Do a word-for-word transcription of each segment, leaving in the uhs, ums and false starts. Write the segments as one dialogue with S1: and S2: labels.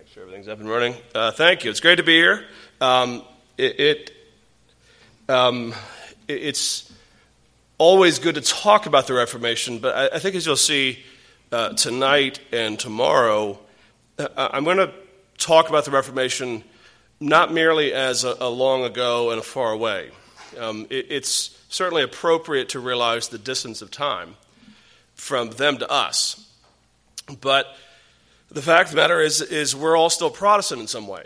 S1: Make sure everything's up and running. Uh, thank you. It's great to be here. Um, it, it um, it, it's always good to talk about the Reformation, but I, I think as you'll see uh, tonight and tomorrow, uh, I'm going to talk about the Reformation not merely as a, a long ago and a far away. Um, it, it's certainly appropriate to realize the distance of time from them to us, but the fact of the matter is, is we're all still Protestant in some way.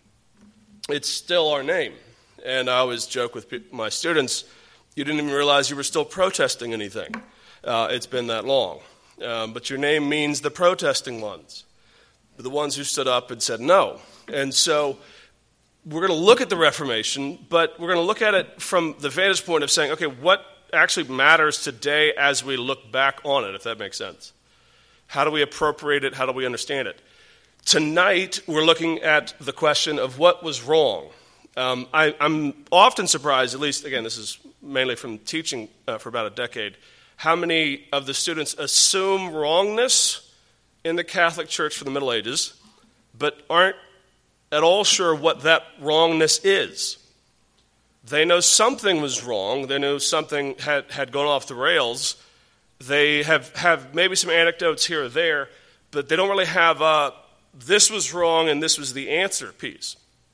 S1: It's still our name. And I always joke with my students, you didn't even realize you were still protesting anything. Uh, it's been that long. Um, but your name means the protesting ones, the ones who stood up and said no. And so we're going to look at the Reformation, but we're going to look at it from the vantage point of saying, okay, what actually matters today as we look back on it, if that makes sense? How do we appropriate it? How do we understand it? Tonight, we're looking at the question of what was wrong. Um, I, I'm often surprised, at least, again, this is mainly from teaching uh, for about a decade, how many of the students assume wrongness in the Catholic Church for the Middle Ages, but aren't at all sure what that wrongness is. They know something was wrong. They know something had, had gone off the rails. They have, have maybe some anecdotes here or there, but they don't really have a, this was wrong and this was the answer piece.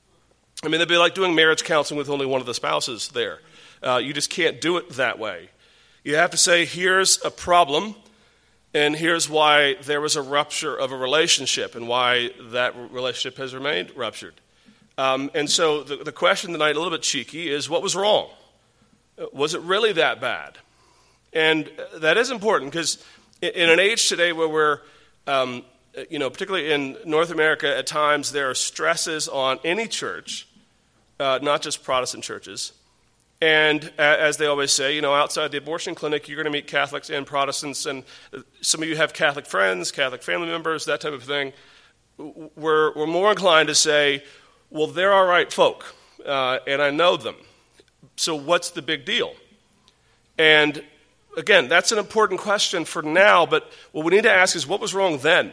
S1: I mean, it'd be like doing marriage counseling with only one of the spouses there. Uh, you just can't do it that way. You have to say, here's a problem, and here's why there was a rupture of a relationship and why that relationship has remained ruptured. Um, and so the, the question tonight, a little bit cheeky, is what was wrong? Was it really that bad? And that is important because in an age today where we're, um, you know, particularly in North America, at times there are stresses on any church, uh, not just Protestant churches. And as they always say, you know, outside the abortion clinic, you're going to meet Catholics and Protestants, and some of you have Catholic friends, Catholic family members, that type of thing. We're, we're more inclined to say, well, they're all right folk, uh, and I know them. So what's the big deal? And again, that's an important question for now, but what we need to ask is what was wrong then?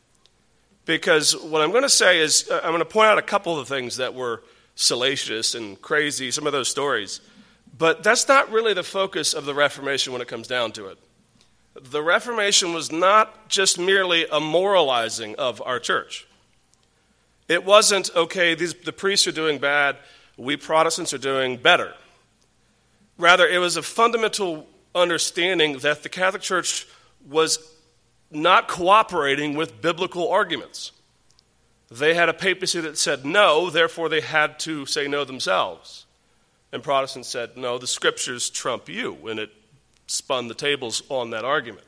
S1: Because what I'm going to say is uh, I'm going to point out a couple of the things that were salacious and crazy, some of those stories. But that's not really the focus of the Reformation when it comes down to it. The Reformation was not just merely a moralizing of our church. It wasn't, okay, these, the priests are doing bad, we Protestants are doing better. Rather, it was a fundamental understanding that the Catholic Church was not cooperating with biblical arguments. They had a papacy that said no, therefore they had to say no themselves. And Protestants said, no, the Scriptures trump you, and it spun the tables on that argument.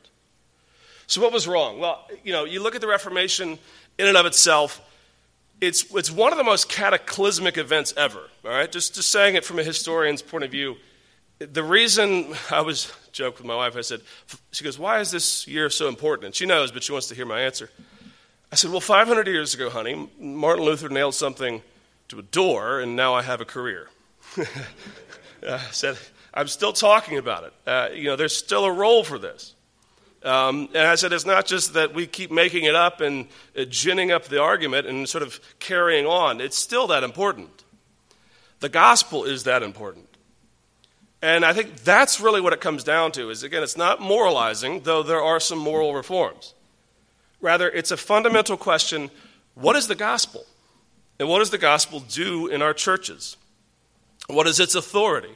S1: So what was wrong? Well, you know, you look at the Reformation in and of itself, it's, it's one of the most cataclysmic events ever, all right? Just, just saying it from a historian's point of view, the reason I was joking with my wife, I said, she goes, why is this year so important? And she knows, but she wants to hear my answer. I said, well, five hundred years ago, honey, Martin Luther nailed something to a door, and now I have a career. I said, I'm still talking about it. Uh, you know, there's still a role for this. Um, and I said, it's not just that we keep making it up and uh, ginning up the argument and sort of carrying on. It's still that important. The gospel is that important. And I think that's really what it comes down to is, again, it's not moralizing, though there are some moral reforms. Rather, it's a fundamental question, what is the gospel? And what does the gospel do in our churches? What is its authority?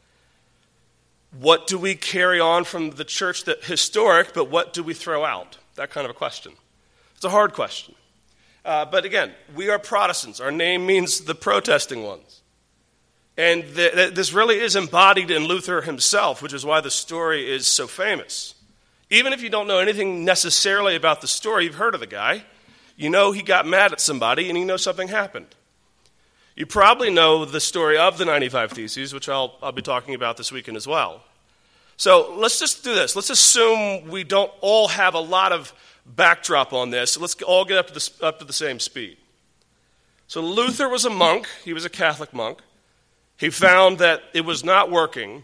S1: What do we carry on from the church that historic, but what do we throw out? That kind of a question. It's a hard question. Uh, but again, we are Protestants. Our name means the protesting ones. And the, the, this really is embodied in Luther himself, which is why the story is so famous. Even if you don't know anything necessarily about the story, you've heard of the guy. You know he got mad at somebody, and you know something happened. You probably know the story of the ninety-five Theses, which I'll, I'll be talking about this weekend as well. So let's just do this. Let's assume we don't all have a lot of backdrop on this. Let's all get up to the, up to the same speed. So Luther was a monk. He was a Catholic monk. He found that it was not working.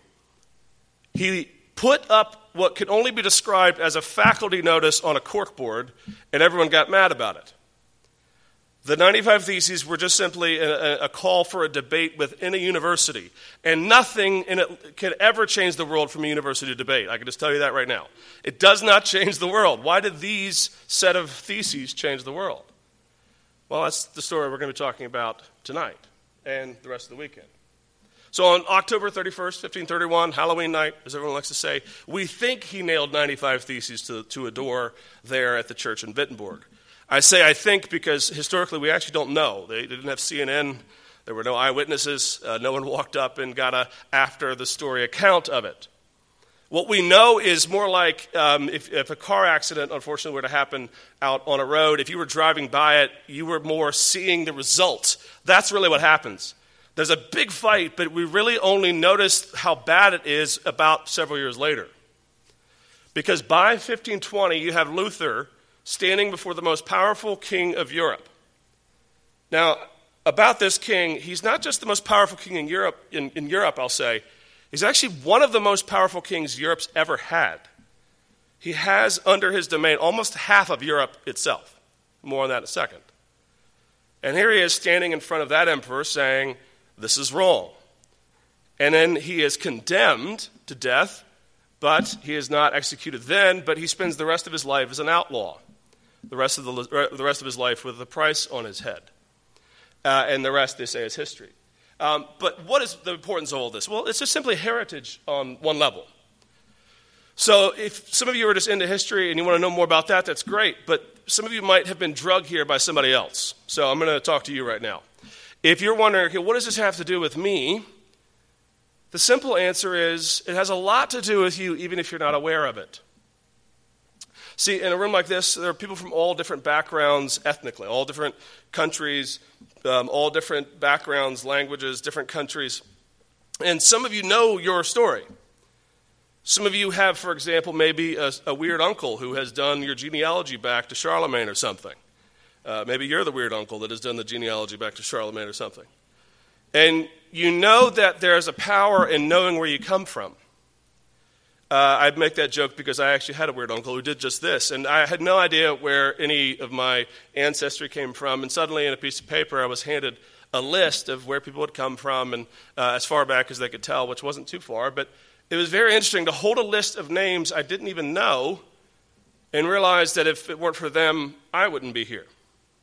S1: He put up what could only be described as a faculty notice on a corkboard, and everyone got mad about it. The ninety-five Theses were just simply a, a call for a debate within a university, and nothing in it could ever change the world from a university debate. I can just tell you that right now. It does not change the world. Why did these set of theses change the world? Well, that's the story we're going to be talking about tonight and the rest of the weekend. So on October thirty-first, fifteen thirty-one, Halloween night, as everyone likes to say, we think he nailed ninety-five Theses to, to a door there at the church in Wittenberg. I say I think because historically we actually don't know. They didn't have C N N. There were no eyewitnesses. Uh, no one walked up and got a after-the-story account of it. What we know is more like um, if, if a car accident, unfortunately, were to happen out on a road, if you were driving by it, you were more seeing the result. That's really what happens. There's a big fight, but we really only notice how bad it is about several years later. Because by fifteen twenty, you have Luther standing before the most powerful king of Europe. Now, about this king, he's not just the most powerful king in Europe, in, in Europe, I'll say. He's actually one of the most powerful kings Europe's ever had. He has under his domain almost half of Europe itself. More on that in a second. And here he is standing in front of that emperor saying, this is wrong. And then he is condemned to death, but he is not executed then, but he spends the rest of his life as an outlaw. The rest of the, the rest of his life with a price on his head. Uh, and the rest, they say, is history. Um, but what is the importance of all this? Well, it's just simply heritage on one level. So if some of you are just into history and you want to know more about that, that's great. But some of you might have been drugged here by somebody else. So I'm going to talk to you right now. If you're wondering, okay, what does this have to do with me? The simple answer is it has a lot to do with you, even if you're not aware of it. See, in a room like this, there are people from all different backgrounds ethnically, all different countries, um, all different backgrounds, languages, different countries. And some of you know your story. Some of you have, for example, maybe a, a weird uncle who has done your genealogy back to Charlemagne or something. Uh, maybe you're the weird uncle that has done the genealogy back to Charlemagne or something. And you know that there's a power in knowing where you come from. Uh, I'd make that joke because I actually had a weird uncle who did just this, and I had no idea where any of my ancestry came from, and suddenly in a piece of paper I was handed a list of where people had come from, and uh, as far back as they could tell, which wasn't too far, but it was very interesting to hold a list of names I didn't even know and realize that if it weren't for them, I wouldn't be here.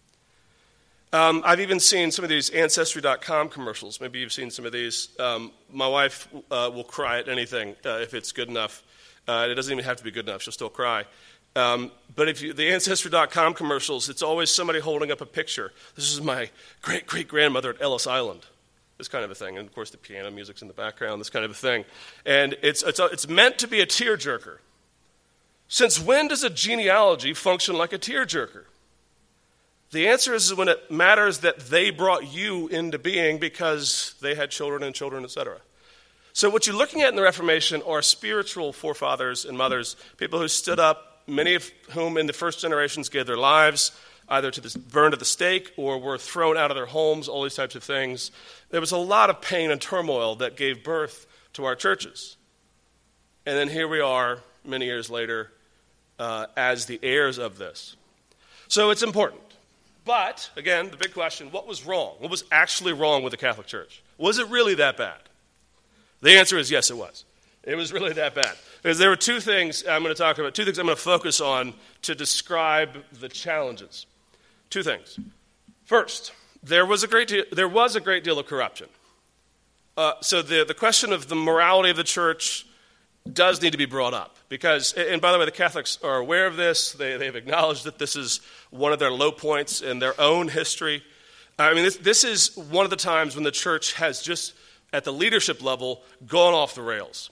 S1: Um, I've even seen some of these Ancestry dot com commercials. Maybe you've seen some of these. Um, my wife uh, will cry at anything uh, if it's good enough. Uh, it doesn't even have to be good enough. She'll still cry. Um, but if you, the Ancestry dot com commercials, it's always somebody holding up a picture. This is my great-great-grandmother at Ellis Island. This kind of a thing. And, of course, the piano music's in the background, this kind of a thing. And it's, it's, it's meant to be a tearjerker. Since when does a genealogy function like a tearjerker? The answer is when it matters that they brought you into being because they had children and children, et cetera. So what you're looking at in the Reformation are spiritual forefathers and mothers, people who stood up, many of whom in the first generations gave their lives, either to the, burned at the stake or were thrown out of their homes, all these types of things. There was a lot of pain and turmoil that gave birth to our churches. And then here we are, many years later, uh, as the heirs of this. So it's important. But, again, the big question, what was wrong? What was actually wrong with the Catholic Church? Was it really that bad? The answer is yes, it was. It was really that bad. Because there were two things I'm going to talk about, two things I'm going to focus on to describe the challenges. Two things. First, there was a great deal, there was a great deal of corruption. Uh, so the, the question of the morality of the church does need to be brought up. Because, and by the way, the Catholics are aware of this. They, they've acknowledged that this is one of their low points in their own history. I mean, this, this is one of the times when the church has just, at the leadership level, gone off the rails.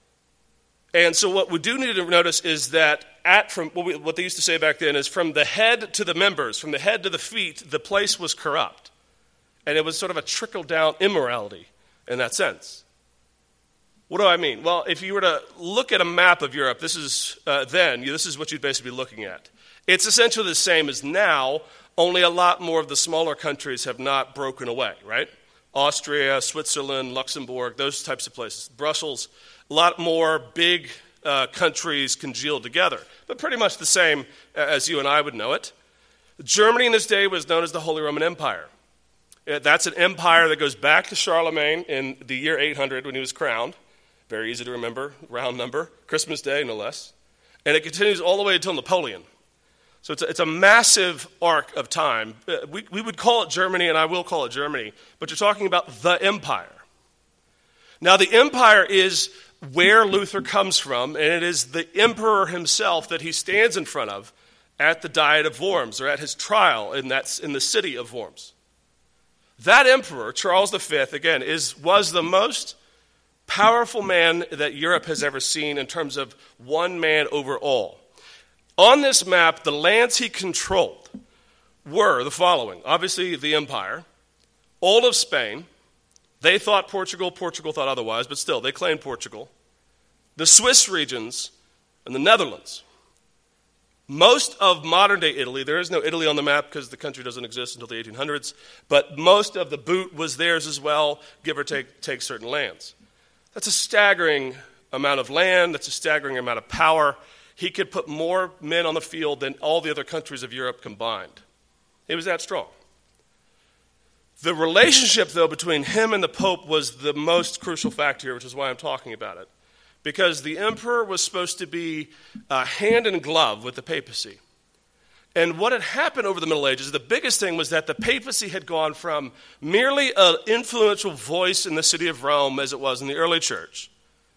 S1: And so what we do need to notice is that at from what, we, what they used to say back then is from the head to the members, from the head to the feet, the place was corrupt. And it was sort of a trickle-down immorality in that sense. What do I mean? Well, if you were to look at a map of Europe, this is uh, then, this is what you'd basically be looking at. It's essentially the same as now, only a lot more of the smaller countries have not broken away, right? Austria, Switzerland, Luxembourg, those types of places. Brussels, a lot more big uh, countries congealed together, but pretty much the same as you and I would know it. Germany in this day was known as the Holy Roman Empire. That's an empire that goes back to Charlemagne in the year eight hundred when he was crowned. Very easy to remember, round number, Christmas Day no less. And it continues all the way until Napoleon. So it's a, it's a massive arc of time. We, we would call it Germany, and I will call it Germany, but you're talking about the empire. Now, the empire is where Luther comes from, and it is the emperor himself that he stands in front of at the Diet of Worms, or at his trial in, that, in the city of Worms. That emperor, Charles the Fifth, again, is, was the most powerful man that Europe has ever seen in terms of one man over all. On this map, the lands he controlled were the following. Obviously, the empire, all of Spain. They thought Portugal, Portugal thought otherwise, but still, they claimed Portugal. The Swiss regions and the Netherlands. Most of modern-day Italy, there is no Italy on the map because the country doesn't exist until the eighteen hundreds, but most of the boot was theirs as well, give or take, take certain lands. That's a staggering amount of land. That's a staggering amount of power. He could put more men on the field than all the other countries of Europe combined. He was that strong. The relationship, though, between him and the Pope was the most crucial fact here, which is why I'm talking about it. Because the emperor was supposed to be uh, hand in glove with the papacy. And what had happened over the Middle Ages, the biggest thing was that the papacy had gone from merely an influential voice in the city of Rome, as it was in the early church,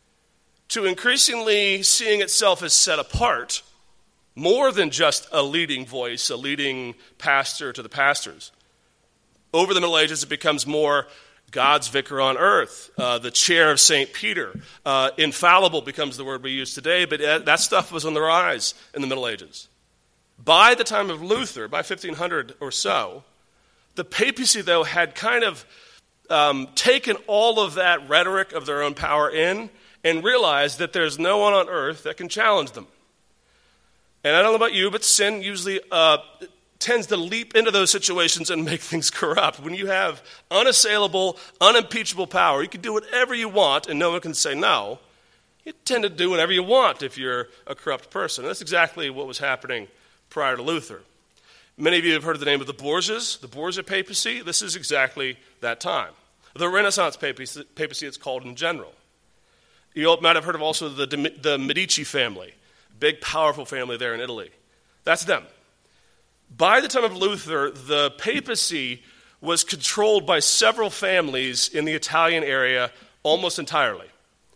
S1: to increasingly seeing itself as set apart, more than just a leading voice, a leading pastor to the pastors. Over the Middle Ages, it becomes more God's vicar on earth, uh, the chair of Saint Peter. Uh, infallible becomes the word we use today, but that stuff was on the rise in the Middle Ages. By the time of Luther, by fifteen hundred or so, the papacy, though, had kind of um, taken all of that rhetoric of their own power in and realized that there's no one on earth that can challenge them. And I don't know about you, but sin usually uh, tends to leap into those situations and make things corrupt. When you have unassailable, unimpeachable power, you can do whatever you want and no one can say no. You tend to do whatever you want if you're a corrupt person. And that's exactly what was happening prior to Luther. Many of you have heard of the name of the Borgias, the Borgia papacy. This is exactly that time. The Renaissance papacy, papacy it's called in general. You might have heard of also the, the Medici family, big, powerful family there in Italy. That's them. By the time of Luther, the papacy was controlled by several families in the Italian area almost entirely.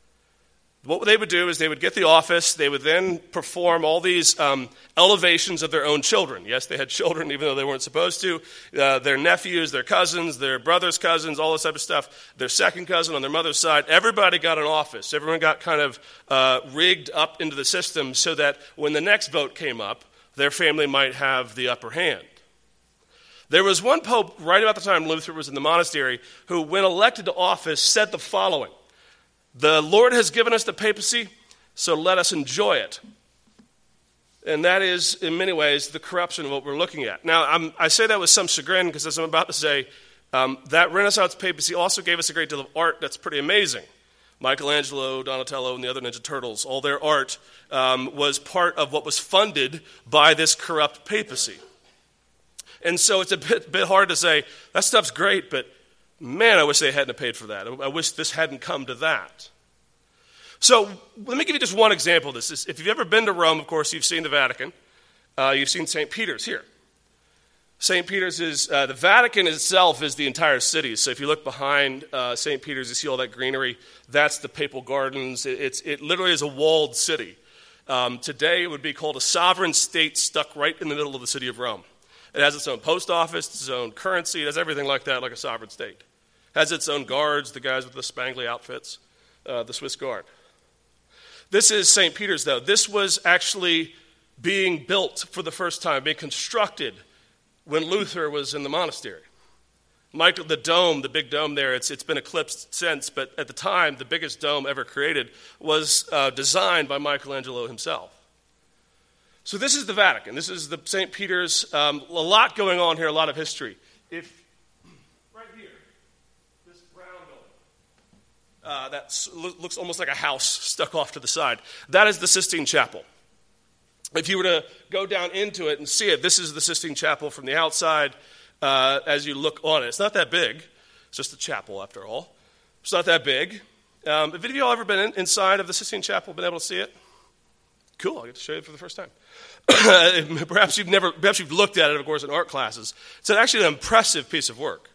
S1: What they would do is they would get the office, they would then perform all these um, elevations of their own children. Yes, they had children even though they weren't supposed to. Uh, their nephews, their cousins, their brother's cousins, all this type of stuff. Their second cousin on their mother's side, everybody got an office. Everyone got kind of uh, rigged up into the system so that when the next vote came up, their family might have the upper hand. There was one pope right about the time Luther was in the monastery who, when elected to office, said the following: "The Lord has given us the papacy, so let us enjoy it." And that is, in many ways, the corruption of what we're looking at. Now, I'm, I say that with some chagrin because, as I'm about to say, um, that Renaissance papacy also gave us a great deal of art that's pretty amazing. Michelangelo, Donatello, and the other Ninja Turtles, all their art um, was part of what was funded by this corrupt papacy. And so it's a bit, bit hard to say, that stuff's great, but man, I wish they hadn't paid for that. I wish this hadn't come to that. So let me give you just one example of this. If you've ever been to Rome, of course, you've seen the Vatican. Uh, you've seen Saint Peter's here. Saint Peter's is, uh, the Vatican itself is the entire city. So if you look behind uh, Saint Peter's, you see all that greenery. That's the papal gardens. It, it's, it literally is a walled city. Um, today, it would be called a sovereign state stuck right in the middle of the city of Rome. It has its own post office, its own currency. It has everything like that, like a sovereign state. It has its own guards, the guys with the spangly outfits, uh, the Swiss Guard. This is Saint Peter's, though. This was actually being built for the first time, being constructed when Luther was in the monastery. Michael, the dome, the big dome there, it's, it's been eclipsed since, but at the time, the biggest dome ever created was uh, designed by Michelangelo himself. So this is the Vatican. This is the Saint Peter's. Um, a lot going on here, a lot of history. If right here, this brown building, uh, that looks almost like a house stuck off to the side, that is the Sistine Chapel. If you were to go down into it and see it, this is the Sistine Chapel from the outside uh, as you look on it. It's not that big. It's just a chapel, after all. It's not that big. Um, have any of you all ever been in, inside of the Sistine Chapel, been able to see it? Cool, I get to show you it for the first time. perhaps you've never, perhaps you've looked at it, of course, in art classes. It's actually an impressive piece of work.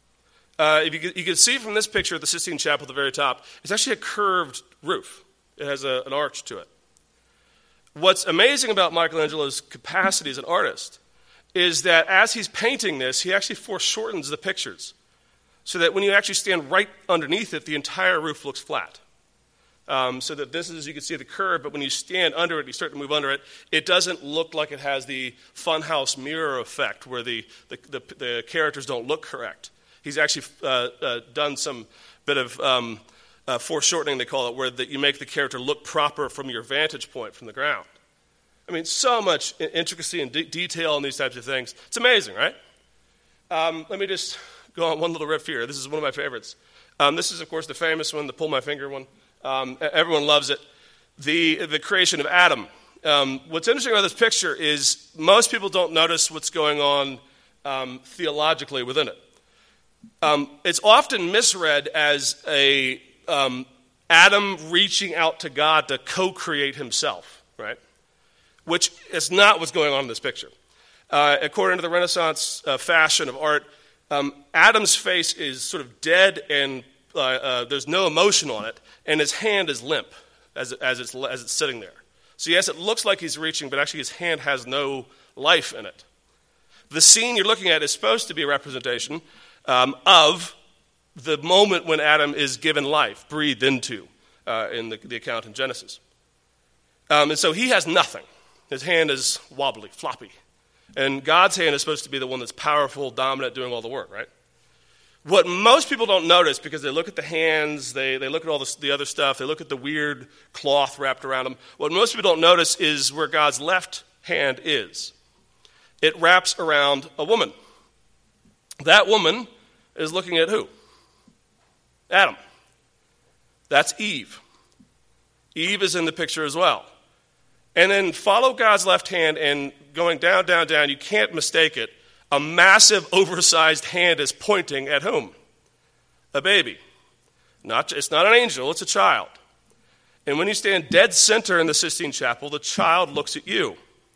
S1: Uh, if you, could, you can see from this picture of the Sistine Chapel at the very top, it's actually a curved roof. It has a, an arch to it. What's amazing about Michelangelo's capacity as an artist is that as he's painting this, he actually foreshortens the pictures so that when you actually stand right underneath it, the entire roof looks flat. Um, so that this is, you can see the curve, but when you stand under it, you start to move under it, it doesn't look like it has the funhouse mirror effect where the, the, the, the characters don't look correct. He's actually uh, uh, done some bit of um, uh, foreshortening, they call it, where the, you make the character look proper from your vantage point from the ground. I mean, so much intricacy and de- detail in these types of things. It's amazing, right? Um, let me just go on one little riff here. This is one of my favorites. Um, this is, of course, the famous one, the pull my finger one. Um, everyone loves it. The, the creation of Adam. Um, what's interesting about this picture is most people don't notice what's going on um, theologically within it. Um, it's often misread as a um, Adam reaching out to God to co-create himself, right? Which is not what's going on in this picture. Uh, according to the Renaissance uh, fashion of art, um, Adam's face is sort of dead and uh, uh, there's no emotion on it, and his hand is limp as, as, it's, as it's sitting there. So yes, it looks like he's reaching, but actually his hand has no life in it. The scene you're looking at is supposed to be a representation um, of the moment when Adam is given life, breathed into uh, in the, the account in Genesis. Um, and so he has nothing. His hand is wobbly, floppy. And God's hand is supposed to be the one that's powerful, dominant, doing all the work, right? What most people don't notice, because they look at the hands, they, they look at all the, the other stuff, they look at the weird cloth wrapped around them, what most people don't notice is where God's left hand is. It wraps around a woman. That woman is looking at who? Adam. That's Eve. Eve is in the picture as well. And then follow God's left hand, and going down, down, down, you can't mistake it. A massive, oversized hand is pointing at whom? A baby. Not, it's not an angel, it's a child. And when you stand dead center in the Sistine Chapel, the child looks at you.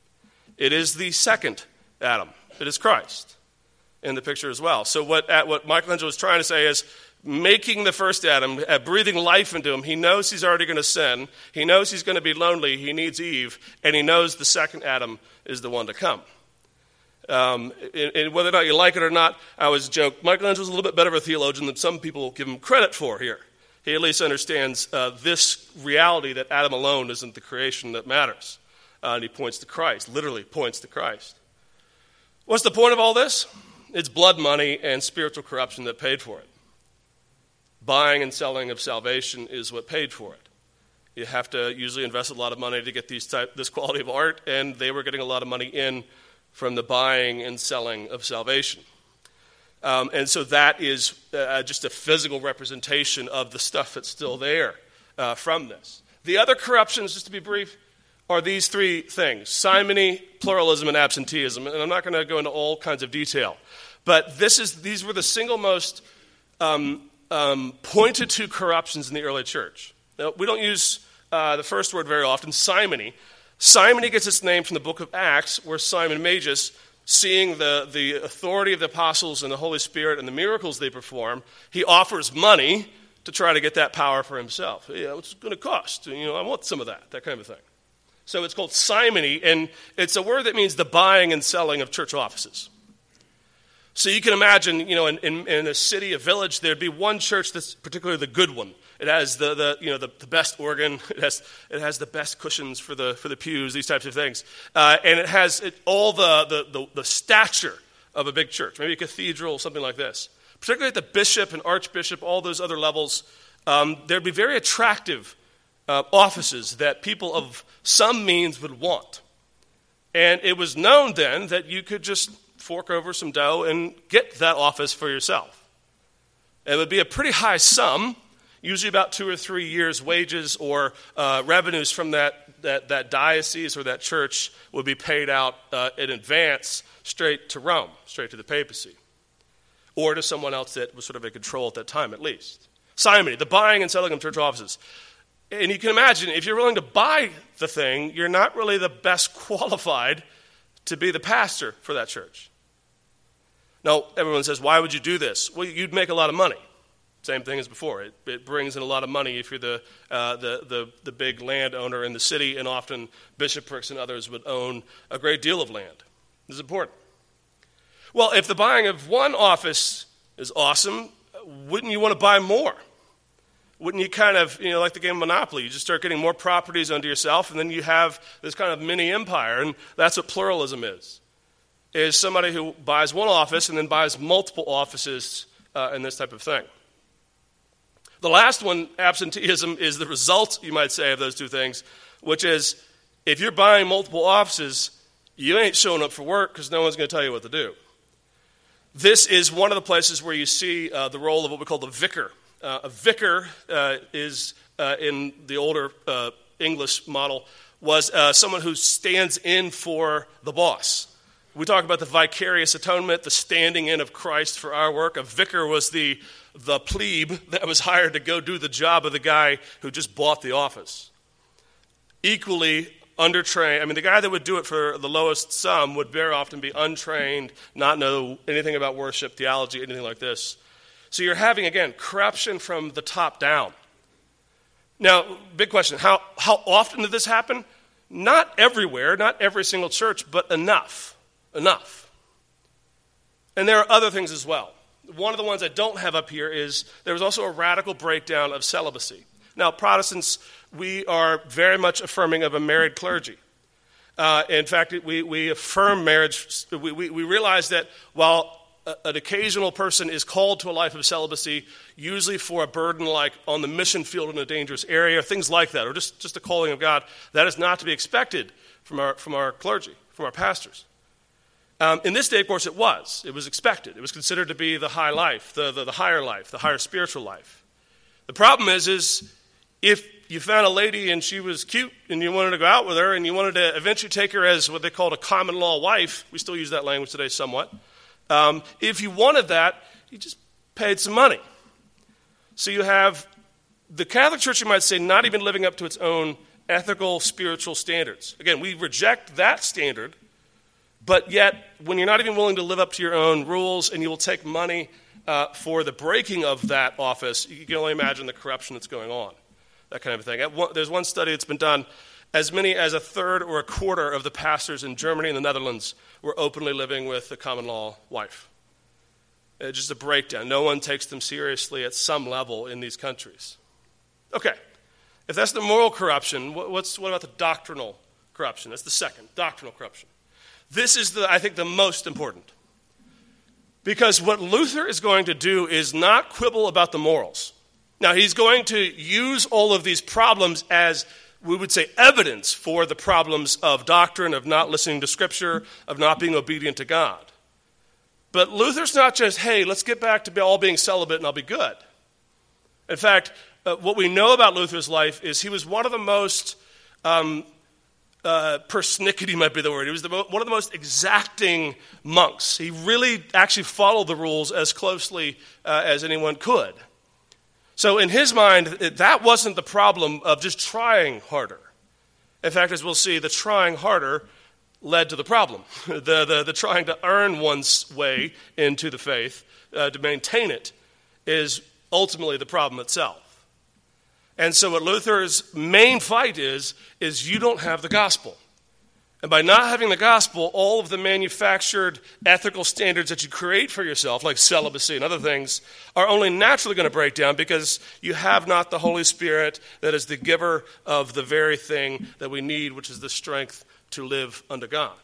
S1: It is the second Adam. It is Christ in the picture as well. So what, what Michelangelo is trying to say is, making the first Adam, uh, breathing life into him, he knows he's already going to sin. He knows he's going to be lonely. He needs Eve. And he knows the second Adam is the one to come. Um, and, and whether or not you like it or not, I always joke, Michelangelo's a little bit better of a theologian than some people give him credit for here. He at least understands uh, this reality that Adam alone isn't the creation that matters. Uh, and he points to Christ, literally points to Christ. What's the point of all this? It's blood money and spiritual corruption that paid for it. Buying and selling of salvation is what paid for it. You have to usually invest a lot of money to get these type, this quality of art, and they were getting a lot of money in from the buying and selling of salvation. Um, and so that is uh, just a physical representation of the stuff that's still there uh, from this. The other corruptions, just to be brief, are these three things: simony, pluralism, and absenteeism. And I'm not going to go into all kinds of detail. But this is these were the single most um, um, pointed to corruptions in the early church. Now, we don't use uh, the first word very often, simony. Simony gets its name from the book of Acts, where Simon Magus, seeing the, the authority of the apostles and the Holy Spirit and the miracles they perform, he offers money to try to get that power for himself. Yeah, what's it going to cost? You know, I want some of that, that kind of thing. So it's called simony, and it's a word that means the buying and selling of church offices. So you can imagine, you know, in, in, in a city, a village, there'd be one church that's particularly the good one. It has the, the you know the, the best organ. It has it has the best cushions for the for the pews. These types of things, uh, and it has it, all the, the the the stature of a big church, maybe a cathedral, something like this. Particularly at the bishop and archbishop, all those other levels, um, there'd be very attractive uh, offices that people of some means would want. And it was known then that you could just fork over some dough and get that office for yourself. It would be a pretty high sum. Usually about two or three years' wages or uh, revenues from that, that, that diocese or that church would be paid out uh, in advance straight to Rome, straight to the papacy, or to someone else that was sort of in control at that time at least. Simony, the buying and selling of church offices. And you can imagine, if you're willing to buy the thing, you're not really the best qualified to be the pastor for that church. Now, everyone says, why would you do this? Well, you'd make a lot of money. Same thing as before. It, it brings in a lot of money if you're the, uh, the, the, the big landowner in the city, and often bishoprics and others would own a great deal of land. This is important. Well, if the buying of one office is awesome, wouldn't you want to buy more? Wouldn't you kind of, you know, like the game Monopoly, you just start getting more properties under yourself, and then you have this kind of mini empire, and that's what pluralism is, is somebody who buys one office and then buys multiple offices uh, and this type of thing. The last one, absenteeism, is the result, you might say, of those two things, which is if you're buying multiple offices, you ain't showing up for work because no one's going to tell you what to do. This is one of the places where you see uh, the role of what we call the vicar. Uh, a vicar uh, is, uh, in the older uh, English model, was uh, someone who stands in for the boss. We talk about the vicarious atonement, the standing in of Christ for our work. A vicar was the, the plebe that was hired to go do the job of the guy who just bought the office. Equally undertrained. I mean, the guy that would do it for the lowest sum would very often be untrained, not know anything about worship, theology, anything like this. So you're having, again, corruption from the top down. Now, big question, how, how often did this happen? Not everywhere, not every single church, but enough, enough. And there are other things as well. One of the ones I don't have up here is there was also a radical breakdown of celibacy. Now, Protestants, we are very much affirming of a married clergy. Uh, in fact, we, we affirm marriage. We, we, we realize that while an occasional person is called to a life of celibacy, usually for a burden like on the mission field in a dangerous area, things like that, or just, just a calling of God, that is not to be expected from our, from our clergy, from our pastors. Um, in this day, of course, it was. It was expected. It was considered to be the high life, the, the, the higher life, the higher spiritual life. The problem is, is if you found a lady and she was cute and you wanted to go out with her and you wanted to eventually take her as what they called a common law wife, we still use that language today somewhat, Um, if you wanted that, you just paid some money. So you have the Catholic Church, you might say, not even living up to its own ethical, spiritual standards. Again, we reject that standard, but yet when you're not even willing to live up to your own rules and you will take money uh, for the breaking of that office, you can only imagine the corruption that's going on, that kind of thing. There's one study that's been done. As many as a third or a quarter of the pastors in Germany and the Netherlands were openly living with a common law wife. It's just a breakdown. No one takes them seriously at some level in these countries. Okay, if that's the moral corruption, what's, what about the doctrinal corruption? That's the second, doctrinal corruption. This is, the, I think, the most important. Because what Luther is going to do is not quibble about the morals. Now, he's going to use all of these problems as, we would say, evidence for the problems of doctrine, of not listening to Scripture, of not being obedient to God. But Luther's not just, hey, let's get back to all being celibate and I'll be good. In fact, uh, what we know about Luther's life is he was one of the most, um, uh, persnickety might be the word, he was the mo- one of the most exacting monks. He really actually followed the rules as closely uh, as anyone could. So in his mind, that wasn't the problem of just trying harder. In fact, as we'll see, the trying harder led to the problem. the, the, the trying to earn one's way into the faith, uh, to maintain it, is ultimately the problem itself. And so what Luther's main fight is, is you don't have the gospel. And by not having the gospel, all of the manufactured ethical standards that you create for yourself, like celibacy and other things, are only naturally going to break down because you have not the Holy Spirit that is the giver of the very thing that we need, which is the strength to live unto God.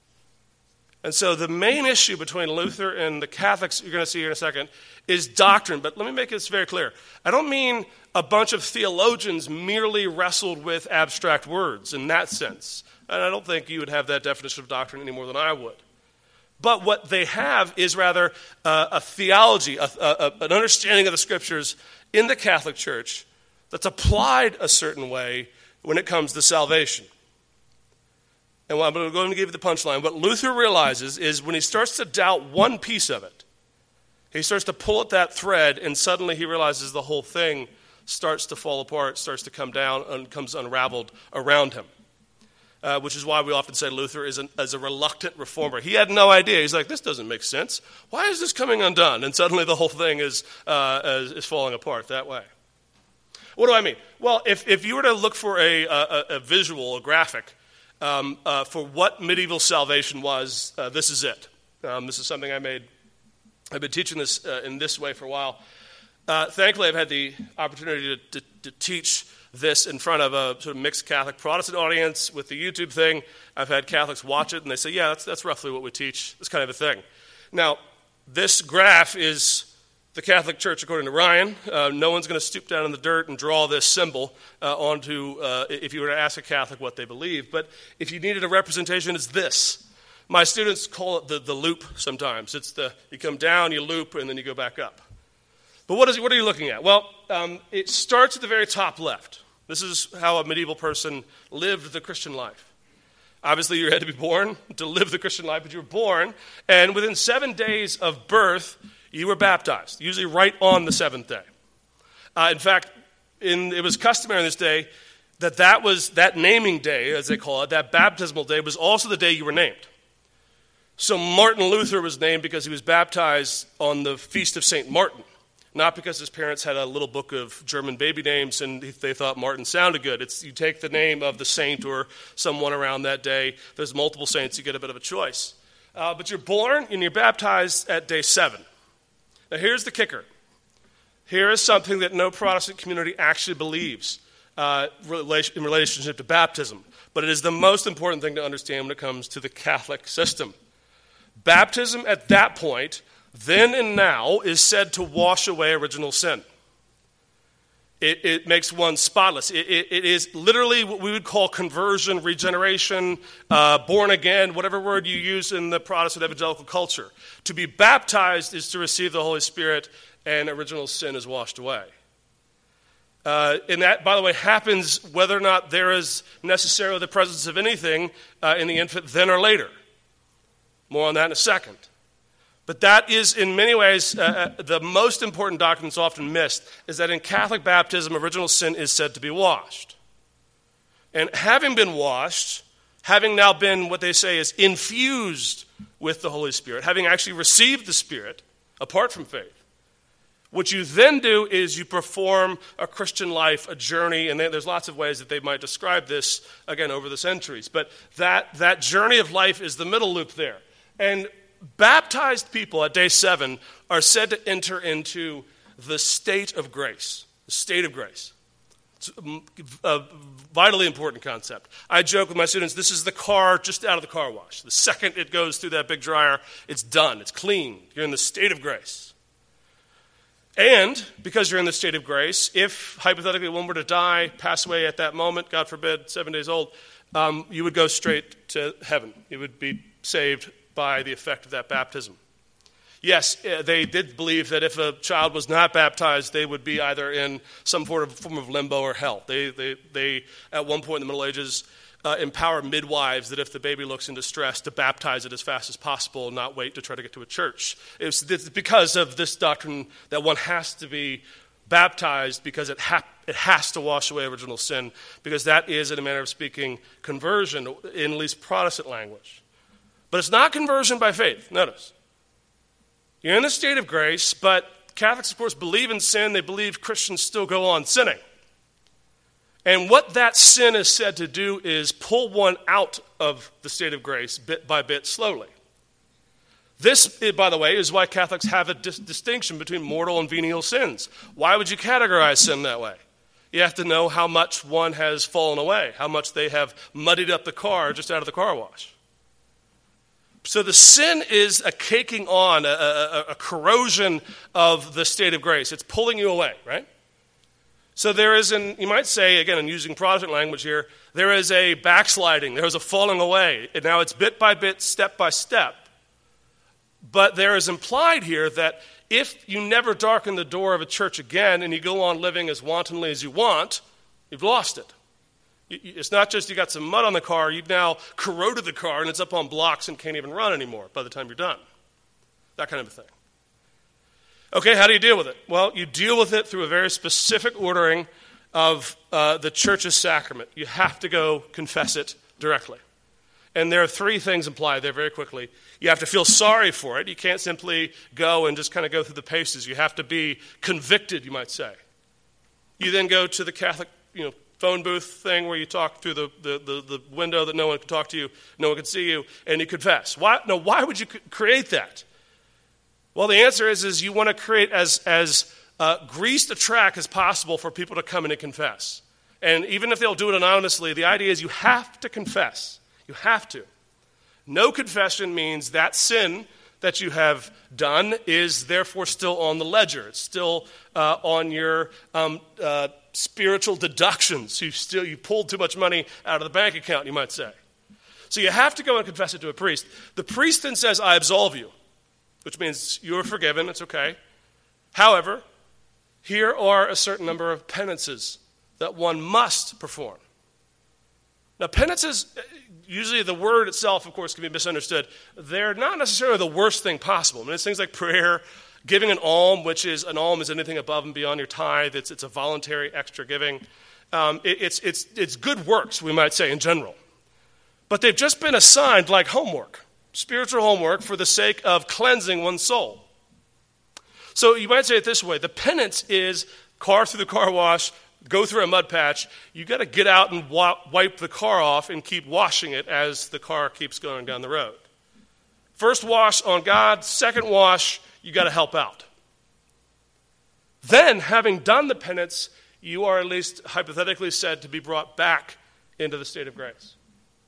S1: And so the main issue between Luther and the Catholics, you're going to see here in a second, is doctrine. But let me make this very clear. I don't mean a bunch of theologians merely wrestled with abstract words in that sense. And I don't think you would have that definition of doctrine any more than I would. But what they have is rather uh, a theology, a, a, an understanding of the Scriptures in the Catholic Church that's applied a certain way when it comes to salvation. And I'm going to give you the punchline. What Luther realizes is when he starts to doubt one piece of it, he starts to pull at that thread, and suddenly he realizes the whole thing starts to fall apart, starts to come down, and comes unraveled around him. Uh, which is why we often say Luther is, an, is a reluctant reformer. He had no idea. He's like, this doesn't make sense. Why is this coming undone? And suddenly the whole thing is, uh, is, is falling apart that way. What do I mean? Well, if, if you were to look for a, a, a visual, a graphic, um, uh, for what medieval salvation was, uh, this is it. Um, this is something I made. I've been teaching this uh, in this way for a while. Uh, thankfully, I've had the opportunity to, to, to teach this in front of a sort of mixed Catholic Protestant audience with the YouTube thing. I've had Catholics watch it, and they say, yeah, that's, that's roughly what we teach, this kind of a thing. Now, this graph is the Catholic Church according to Ryan. Uh, no one's going to stoop down in the dirt and draw this symbol uh, onto, uh, if you were to ask a Catholic what they believe. But if you needed a representation, it's this. My students call it the, the loop sometimes. It's the, you come down, you loop, and then you go back up. But what is what are you looking at? Well, um, it starts at the very top left. This is how a medieval person lived the Christian life. Obviously, you had to be born to live the Christian life, but you were born, and within seven days of birth, you were baptized, usually right on the seventh day. Uh, in fact, in, it was customary on this day that that was that naming day, as they call it, that baptismal day, was also the day you were named. So Martin Luther was named because he was baptized on the feast of Saint Martin. Not because his parents had a little book of German baby names and they thought Martin sounded good. It's you take the name of the saint or someone around that day. There's multiple saints, you get a bit of a choice. Uh, but you're born and you're baptized at day seven. Now here's the kicker. Here is something that no Protestant community actually believes uh, in relationship to baptism. But it is the most important thing to understand when it comes to the Catholic system. Baptism at that point, then and now, is said to wash away original sin. It, it makes one spotless. It, it, it is literally what we would call conversion, regeneration, uh, born again, whatever word you use in the Protestant evangelical culture. To be baptized is to receive the Holy Spirit, and original sin is washed away. Uh, and that, by the way, happens whether or not there is necessarily the presence of anything uh, in the infant then or later. More on that in a second. But that is, in many ways, uh, the most important doctrine that's often missed, is that in Catholic baptism, original sin is said to be washed. And having been washed, having now been what they say is infused with the Holy Spirit, having actually received the Spirit, apart from faith, what you then do is you perform a Christian life, a journey, and there's lots of ways that they might describe this, again, over the centuries. But that, that journey of life is the middle loop there. And baptized people at day seven are said to enter into the state of grace. The state of grace. It's a vitally important concept. I joke with my students, this is the car just out of the car wash. The second it goes through that big dryer, it's done. It's clean. You're in the state of grace. And because you're in the state of grace, if hypothetically one were to die, pass away at that moment, God forbid, seven days old, um, you would go straight to heaven. You would be saved by the effect of that baptism. Yes, they did believe that if a child was not baptized, they would be either in some form of, form of limbo or hell. They, they, they, at one point in the Middle Ages, uh, empower midwives that if the baby looks in distress, to baptize it as fast as possible and not wait to try to get to a church. It's because of this doctrine that one has to be baptized because it, ha- it has to wash away original sin, because that is, in a manner of speaking, conversion in at least Protestant language. But it's not conversion by faith. Notice. You're in the state of grace, but Catholics, of course, believe in sin. They believe Christians still go on sinning. And what that sin is said to do is pull one out of the state of grace bit by bit, slowly. This, by the way, is why Catholics have a dis- distinction between mortal and venial sins. Why would you categorize sin that way? You have to know how much one has fallen away, how much they have muddied up the car just out of the car wash. So the sin is a caking on, a, a, a corrosion of the state of grace. It's pulling you away, right? So there is an, you might say, again, I'm using Protestant language here, there is a backsliding, there is a falling away. And now it's bit by bit, step by step. But there is implied here that if you never darken the door of a church again and you go on living as wantonly as you want, you've lost it. It's not just you got some mud on the car, you've now corroded the car and it's up on blocks and can't even run anymore by the time you're done. That kind of a thing. Okay, how do you deal with it? Well, you deal with it through a very specific ordering of uh, the church's sacrament. You have to go confess it directly. And there are three things implied there very quickly. You have to feel sorry for it. You can't simply go and just kind of go through the paces. You have to be convicted, you might say. You then go to the Catholic, you know, phone booth thing where you talk through the, the, the, the window that no one can talk to you, no one can see you, and you confess. Why? No, why would you create that? Well, the answer is, is you want to create as, as uh, greased a track as possible for people to come in and confess. And even if they'll do it anonymously, the idea is you have to confess. You have to. No confession means that sin that you have done is therefore still on the ledger. It's still uh, on your um, uh, spiritual deductions. You still you pulled too much money out of the bank account, you might say. So you have to go and confess it to a priest. The priest then says, I absolve you, which means you are forgiven. It's okay. However, here are a certain number of penances that one must perform. Now, penances, usually the word itself, of course, can be misunderstood. They're not necessarily the worst thing possible. I mean, it's things like prayer, giving an alm, which is an alm is anything above and beyond your tithe. It's, it's a voluntary extra giving. Um, it, it's, it's, it's good works, we might say, in general. But they've just been assigned like homework, spiritual homework for the sake of cleansing one's soul. So you might say it this way. The penance is car through the car wash, go through a mud patch. You got to get out and wa- wipe the car off and keep washing it as the car keeps going down the road. First wash on God, second wash, you got to help out. Then, having done the penance, you are at least hypothetically said to be brought back into the state of grace.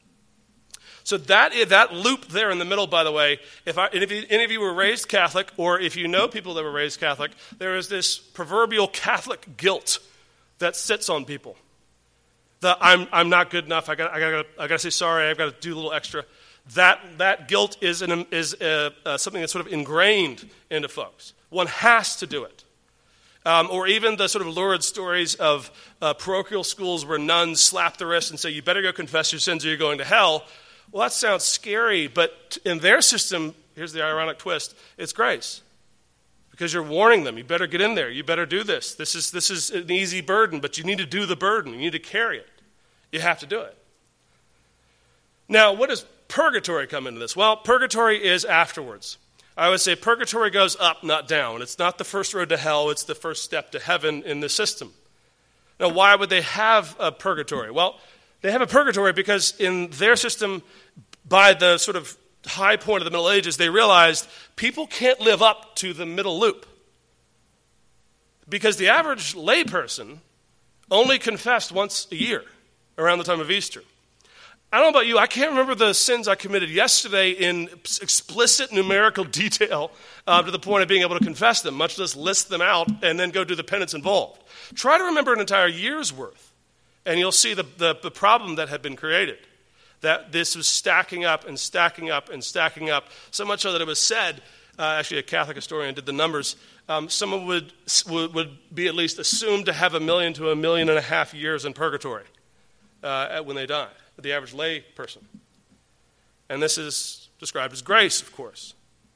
S1: So that that loop there in the middle, by the way, if, I, if any of you were raised Catholic, or if you know people that were raised Catholic, there is this proverbial Catholic guilt that sits on people. The I'm I'm not good enough. I got I got I got to say sorry. I've got to do a little extra. That that guilt is an, is uh, uh, something that's sort of ingrained into folks. One has to do it. Um, or even the sort of lurid stories of uh, parochial schools where nuns slap the wrist and say, "You better go confess your sins, or you're going to hell." Well, that sounds scary, but in their system, here's the ironic twist: it's grace. Because you're warning them, you better get in there, you better do this. This is this is an easy burden, but you need to do the burden. You need to carry it. You have to do it. Now, what does purgatory come into this? Well, purgatory is afterwards. I would say purgatory goes up, not down. It's not the first road to hell, it's the first step to heaven in the system. Now, why would they have a purgatory? Well, they have a purgatory because in their system, by the sort of high point of the Middle Ages, they realized people can't live up to the middle loop. Because the average layperson only confessed once a year around the time of Easter. I don't know about you, I can't remember the sins I committed yesterday in explicit numerical detail uh, to the point of being able to confess them, much less list them out and then go do the penance involved. Try to remember an entire year's worth, and you'll see the, the, the problem that had been created. That this was stacking up and stacking up and stacking up, so much so that it was said, uh, actually a Catholic historian did the numbers, um, someone would, would would be at least assumed to have a million to a million and a half years in purgatory uh, when they die, the average lay person. And this is described as grace, of course.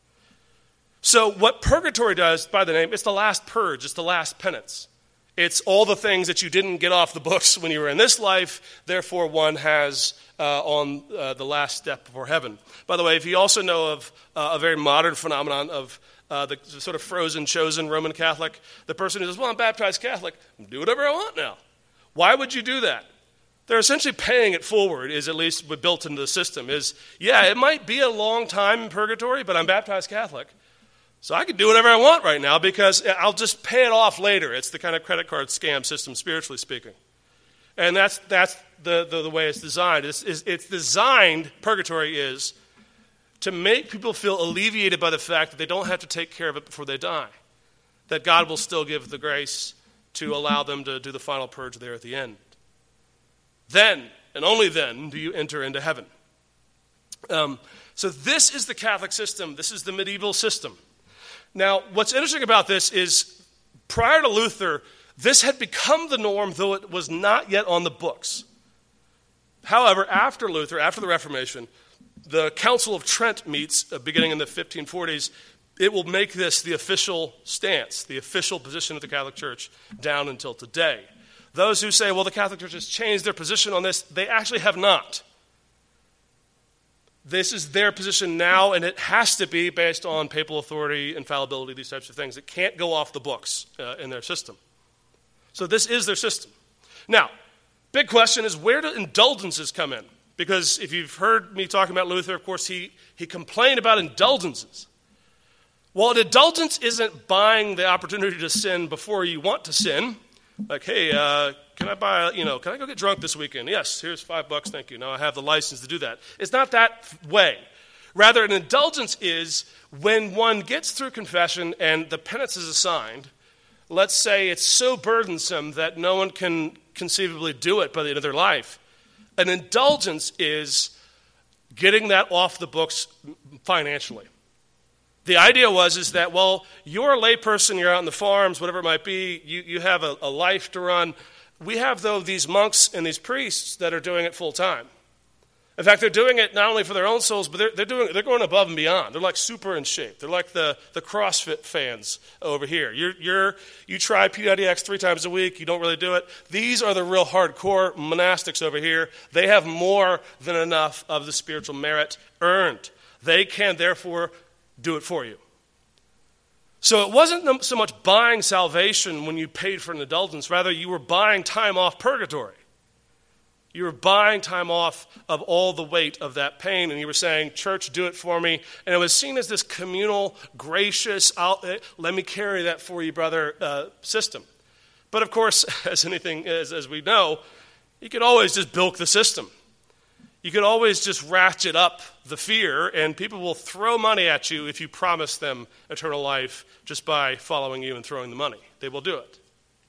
S1: So what purgatory does, by the name, it's the last purge, it's the last penance. It's all the things that you didn't get off the books when you were in this life, therefore one has uh, on uh, the last step before heaven. By the way, if you also know of uh, a very modern phenomenon of uh, the sort of frozen, chosen Roman Catholic, the person who says, well, I'm baptized Catholic, do whatever I want now. Why would you do that? They're essentially paying it forward, is at least built into the system, is, yeah, it might be a long time in purgatory, but I'm baptized Catholic. So I can do whatever I want right now because I'll just pay it off later. It's the kind of credit card scam system, spiritually speaking. And that's that's the, the, the way it's designed. It's, it's, it's designed, purgatory is, to make people feel alleviated by the fact that they don't have to take care of it before they die. That God will still give the grace to allow them to do the final purge there at the end. Then, and only then, do you enter into heaven. Um, So this is the Catholic system. This is the medieval system. Now, what's interesting about this is prior to Luther, this had become the norm, though it was not yet on the books. However, after Luther, after the Reformation, the Council of Trent meets, uh, beginning in the fifteen forties. It will make this the official stance, the official position of the Catholic Church down until today. Those who say, well, the Catholic Church has changed their position on this, they actually have not. This is their position now, and it has to be based on papal authority, infallibility, these types of things. It can't go off the books uh, in their system. So this is their system. Now, big question is, where do indulgences come in? Because if you've heard me talking about Luther, of course, he, he complained about indulgences. Well, an indulgence isn't buying the opportunity to sin before you want to sin. Like, hey, uh, can I buy, you know, can I go get drunk this weekend? Yes, here's five bucks, thank you. Now I have the license to do that. It's not that way. Rather, an indulgence is when one gets through confession and the penance is assigned. Let's say it's so burdensome that no one can conceivably do it by the end of their life. An indulgence is getting that off the books financially. The idea was is that, well, you're a layperson, you're out in the farms, whatever it might be, you, you have a, a life to run. We have, though, these monks and these priests that are doing it full time. In fact, they're doing it not only for their own souls, but they're, they're, doing, they're going above and beyond. They're like super in shape. They're like the, the CrossFit fans over here. You're, you're, you try P ninety X three times a week, you don't really do it. These are the real hardcore monastics over here. They have more than enough of the spiritual merit earned. They can, therefore, do it for you. So it wasn't so much buying salvation when you paid for an indulgence. Rather, you were buying time off purgatory. You were buying time off of all the weight of that pain, and you were saying, church, do it for me. And it was seen as this communal, gracious, I'll, let me carry that for you, brother, uh, system. But of course, as anything, as, as we know, you could always just bilk the system. You could always just ratchet up the fear, and people will throw money at you if you promise them eternal life just by following you and throwing the money. They will do it.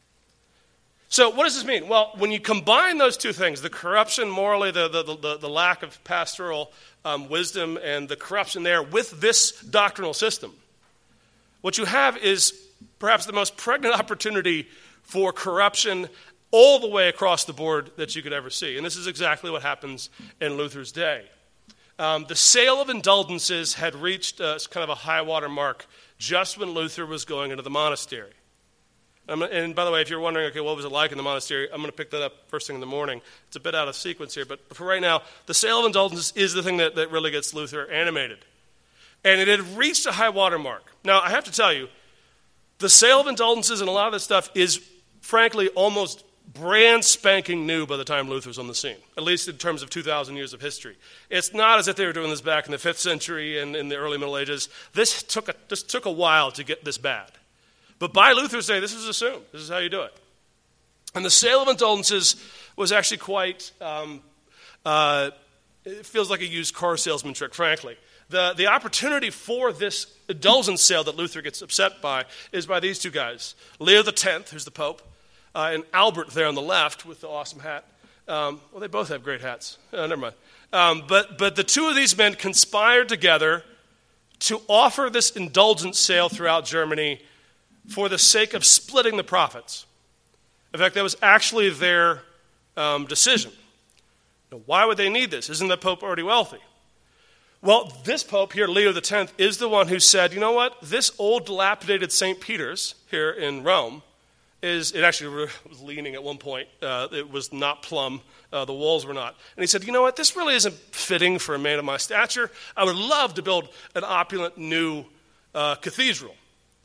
S1: So what does this mean? Well, when you combine those two things, the corruption morally, the, the, the, the lack of pastoral um, wisdom, and the corruption there with this doctrinal system, what you have is perhaps the most pregnant opportunity for corruption all the way across the board that you could ever see. And this is exactly what happens in Luther's day. Um, the sale of indulgences had reached uh, kind of a high water mark just when Luther was going into the monastery. Um, and by the way, if you're wondering, okay, what was it like in the monastery, I'm going to pick that up first thing in the morning. It's a bit out of sequence here, but for right now, the sale of indulgences is the thing that, that really gets Luther animated. And it had reached a high water mark. Now, I have to tell you, the sale of indulgences and a lot of this stuff is, frankly, almost brand spanking new by the time Luther's on the scene, at least in terms of two thousand years of history. It's not as if they were doing this back in the fifth century and in the early Middle Ages. This took a, this took a while to get this bad. But by Luther's day, this is assumed. This is how you do it. And the sale of indulgences was actually quite, um, uh, it feels like a used car salesman trick, frankly. The, the opportunity for this indulgence sale that Luther gets upset by is by these two guys, Leo the tenth, who's the Pope, Uh, and Albert there on the left with the awesome hat. Um, well, they both have great hats. Oh, never mind. Um, but, but the two of these men conspired together to offer this indulgence sale throughout Germany for the sake of splitting the profits. In fact, that was actually their um, decision. Now, why would they need this? Isn't the Pope already wealthy? Well, this Pope here, Leo the tenth, is the one who said, you know what? This old dilapidated Saint Peter's here in Rome, is it actually was leaning at one point. Uh, it was not plumb. Uh, the walls were not. And he said, you know what, this really isn't fitting for a man of my stature. I would love to build an opulent new uh, cathedral.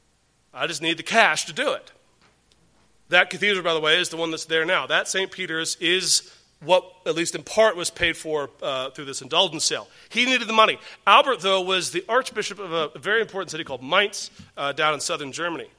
S1: I just need the cash to do it. That cathedral, by the way, is the one that's there now. That Saint Peter's is what, at least in part, was paid for uh, through this indulgence sale. He needed the money. Albert, though, was the archbishop of a very important city called Mainz uh, down in southern Germany.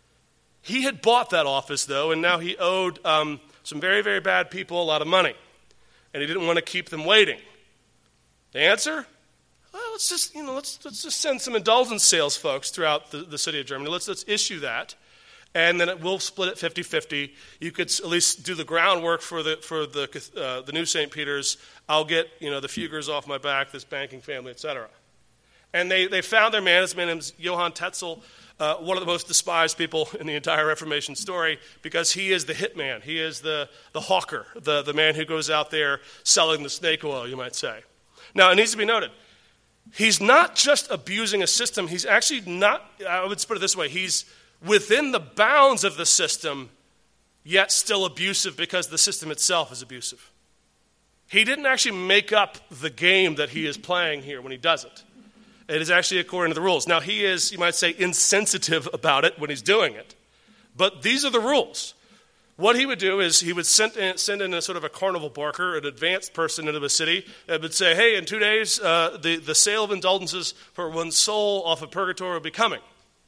S1: He had bought that office, though, and now he owed um, some very, very bad people a lot of money. And he didn't want to keep them waiting. The answer? Well, let's just, you know, let's let's just send some indulgence sales folks throughout the, the city of Germany. Let's let's issue that. and then it will split it fifty-fifty. You could at least do the groundwork for the for the uh, the new Saint Peter's. I'll get, you know, the Fugers off my back, this banking family, et cetera. And they, they found their man. His name is Johann Tetzel, uh, one of the most despised people in the entire Reformation story, because he is the hitman. He is the, the hawker, the, the man who goes out there selling the snake oil, you might say. Now, it needs to be noted, he's not just abusing a system. He's actually not, I would put it this way, he's within the bounds of the system, yet still abusive because the system itself is abusive. He didn't actually make up the game that he is playing here when he does it. It is actually according to the rules. Now, he is, you might say, insensitive about it when he's doing it. But these are the rules. What he would do is he would send in, send in a sort of a carnival barker, an advanced person into the city, that would say, hey, in two days, uh, the, the sale of indulgences for one soul off of purgatory will be coming.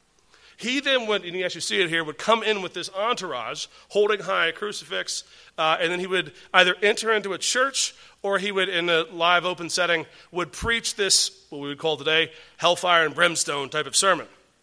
S1: He then would, and you actually see it here, would come in with this entourage, holding high a crucifix, uh, and then he would either enter into a church or he would, in a live open setting, would preach this, what we would call today, hellfire and brimstone type of sermon.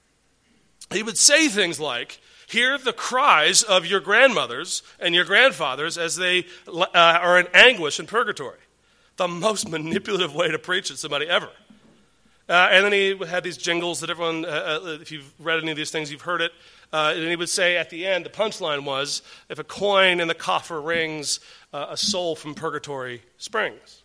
S1: He would say things like, hear the cries of your grandmothers and your grandfathers as they uh, are in anguish in purgatory. The most manipulative way to preach at somebody ever. Uh, and then he had these jingles that everyone, uh, uh, if you've read any of these things, you've heard it. Uh, and he would say at the end, the punchline was, if a coin in the coffer rings, uh, a soul from purgatory springs.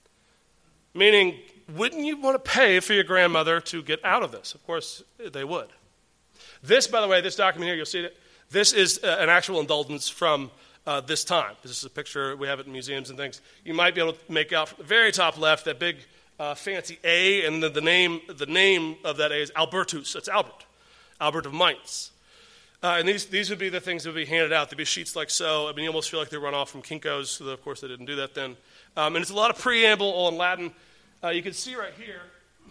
S1: Meaning, wouldn't you want to pay for your grandmother to get out of this? Of course, they would. This, by the way, this document here, you'll see it. This is uh, an actual indulgence from uh, this time. This is a picture. We have it in museums and things. You might be able to make out from the very top left that big Uh, fancy A, and the, the name the name of that A is Albertus. That's Albert, Albert of Mainz. Uh, and these these would be the things that would be handed out. There'd be sheets like so. I mean, you almost feel like they run off from Kinko's. So of course, they didn't do that then. Um, and it's a lot of preamble, all in Latin. Uh, you can see right here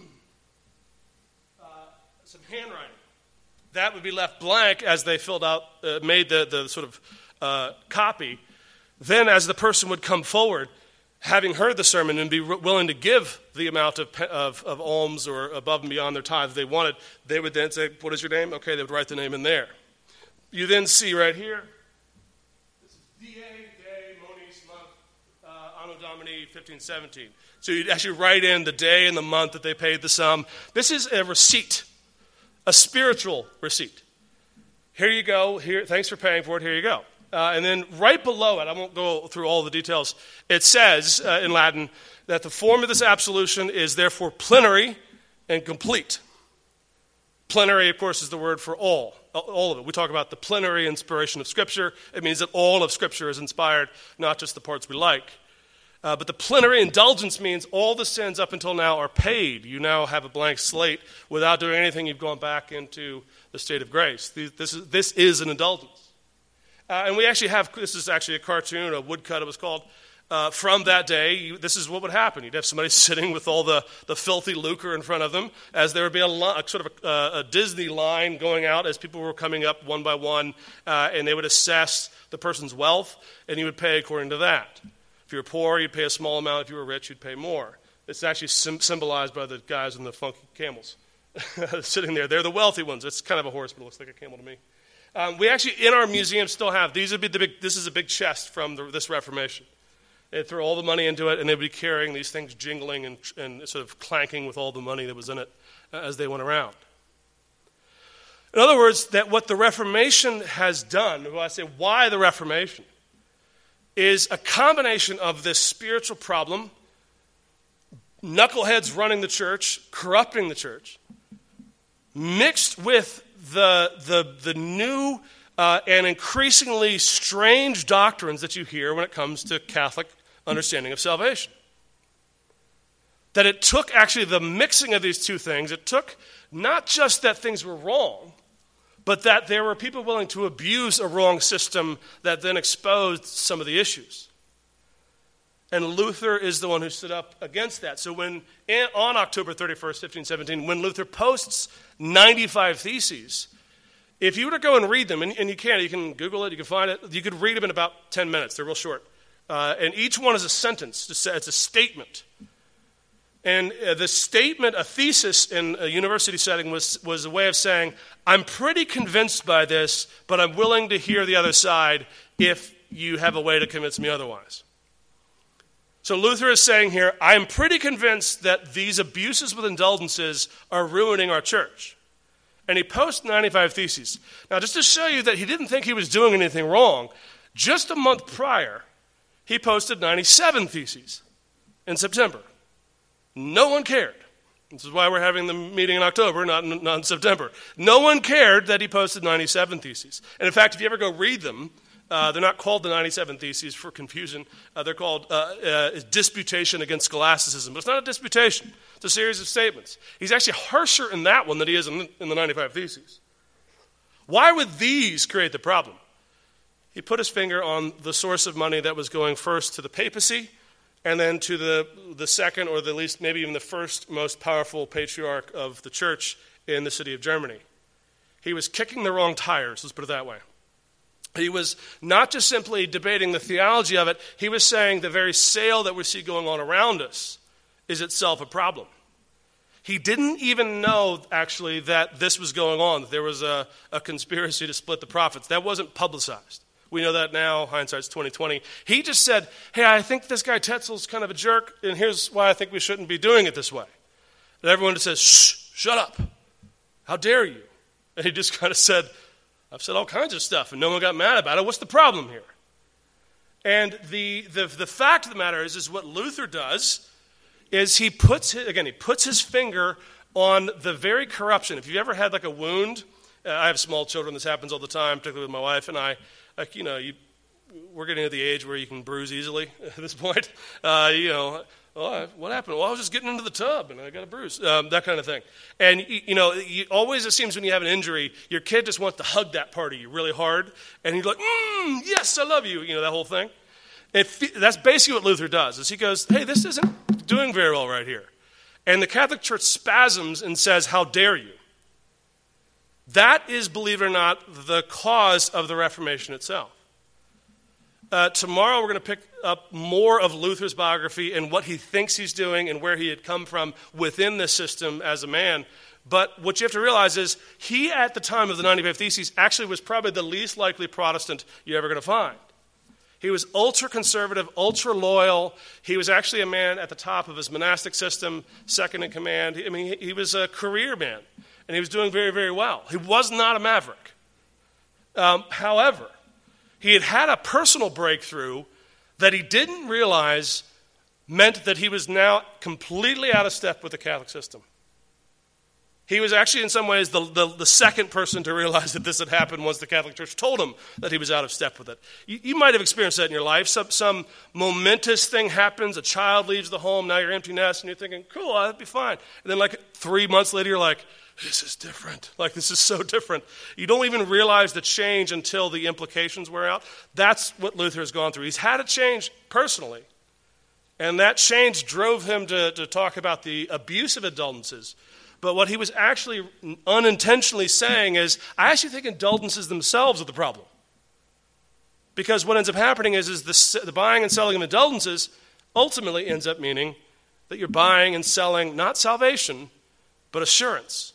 S1: uh, some handwriting. That would be left blank as they filled out, uh, made the, the sort of uh, copy. Then as the person would come forward, having heard the sermon and be willing to give the amount of, of, of alms or above and beyond their tithe they wanted, they would then say, what is your name? Okay, they would write the name in there. You then see right here, this is D A, day, monis, month, uh, Anno Domini fifteen seventeen. So you'd actually write in the day and the month that they paid the sum. This is a receipt, a spiritual receipt. Here you go. Here, thanks for paying for it. Here you go. Uh, and then right below it, I won't go through all the details, it says uh, in Latin that the form of this absolution is therefore plenary and complete. Plenary, of course, is the word for all, all of it. We talk about the plenary inspiration of Scripture. It means that all of Scripture is inspired, not just the parts we like. Uh, but the plenary indulgence means all the sins up until now are paid. You now have a blank slate. Without doing anything, you've gone back into the state of grace. This is, this is an indulgence. Uh, and we actually have, this is actually a cartoon, a woodcut it was called, uh, from that day. You, this is what would happen. You'd have somebody sitting with all the, the filthy lucre in front of them, as there would be a, a sort of a, a Disney line going out as people were coming up one by one, uh, and they would assess the person's wealth, and you would pay according to that. If you were poor, you'd pay a small amount. If you were rich, you'd pay more. It's actually sim- symbolized by the guys in the funky camels sitting there. They're the wealthy ones. It's kind of a horse, but it looks like a camel to me. Um, we actually, in our museum, still have, these would be the big, this is a big chest from the, this Reformation. They'd throw all the money into it, and they'd be carrying these things jingling and, and sort of clanking with all the money that was in it uh, as they went around. In other words, that what the Reformation has done, when I say why the Reformation, is a combination of this spiritual problem, knuckleheads running the church, corrupting the church, mixed with the the the new uh, and increasingly strange doctrines that you hear when it comes to Catholic understanding of salvation. That it took actually the mixing of these two things, it took not just that things were wrong, but that there were people willing to abuse a wrong system that then exposed some of the issues. And Luther is the one who stood up against that. So when, on October thirty-first, fifteen seventeen, when Luther posts ninety-five theses, if you were to go and read them, and, and you can, you can Google it, you can find it, you could read them in about ten minutes. They're real short. Uh, and each one is a sentence. It's a statement. And uh, the statement, a thesis in a university setting was, was a way of saying, I'm pretty convinced by this, but I'm willing to hear the other side if you have a way to convince me otherwise. So Luther is saying here, I'm pretty convinced that these abuses with indulgences are ruining our church. And he posts ninety-five theses. Now, just to show you that he didn't think he was doing anything wrong, just a month prior, he posted ninety-seven theses in September. No one cared. This is why we're having the meeting in October, not in, not in September. No one cared that he posted ninety-seven theses. And in fact, if you ever go read them, uh, they're not called the ninety-seven Theses for confusion. Uh, they're called uh, uh, Disputation Against Scholasticism. But it's not a disputation. It's a series of statements. He's actually harsher in that one than he is in the, in the ninety-five Theses. Why would these create the problem? He put his finger on the source of money that was going first to the papacy and then to the, the second or the least, maybe even the first most powerful patriarch of the church in the city of Germany. He was kicking the wrong tires, let's put it that way. He was not just simply debating the theology of it, he was saying the very sale that we see going on around us is itself a problem. He didn't even know, actually, that this was going on, that there was a, a conspiracy to split the profits. That wasn't publicized. We know that now, hindsight's twenty twenty. He just said, hey, I think this guy Tetzel's kind of a jerk, and here's why I think we shouldn't be doing it this way. And everyone just says, shh, shut up. How dare you? And he just kind of said, I've said all kinds of stuff, and no one got mad about it. What's the problem here? And the, the, the fact of the matter is, is what Luther does is he puts, his, again, he puts his finger on the very corruption. If you've ever had like a wound, uh, I have small children, this happens all the time, particularly with my wife and I. Like, you know, you, we're getting to the age where you can bruise easily at this point. Uh, you know, oh, what happened? Well, I was just getting into the tub and I got a bruise, um, that kind of thing. And, you know, you, always it seems when you have an injury, your kid just wants to hug that part of you really hard. And he's like, mm, yes, I love you, you know, that whole thing. It, that's basically what Luther does, is he goes, hey, this isn't doing very well right here. And the Catholic Church spasms and says, how dare you? That is, believe it or not, the cause of the Reformation itself. Uh, tomorrow we're going to pick up more of Luther's biography and what he thinks he's doing and where he had come from within this system as a man. But what you have to realize is he, at the time of the ninety-five Theses, actually was probably the least likely Protestant you're ever going to find. He was ultra-conservative, ultra-loyal. He was actually a man at the top of his monastic system, second in command. I mean, he was a career man. And he was doing very, very well. He was not a maverick. Um, however, he had had a personal breakthrough that he didn't realize meant that he was now completely out of step with the Catholic system. He was actually, in some ways, the, the, the second person to realize that this had happened once the Catholic Church told him that he was out of step with it. You, you might have experienced that in your life. Some, some momentous thing happens, a child leaves the home, now you're empty nest, and you're thinking, cool, that'd be fine. And then like three months later, you're like, this is different. Like, this is so different. You don't even realize the change until the implications wear out. That's what Luther has gone through. He's had a change personally, and that change drove him to, to talk about the abuse of indulgences. But what he was actually unintentionally saying is, I actually think indulgences themselves are the problem. Because what ends up happening is, is the, the buying and selling of indulgences ultimately ends up meaning that you're buying and selling not salvation, but assurance,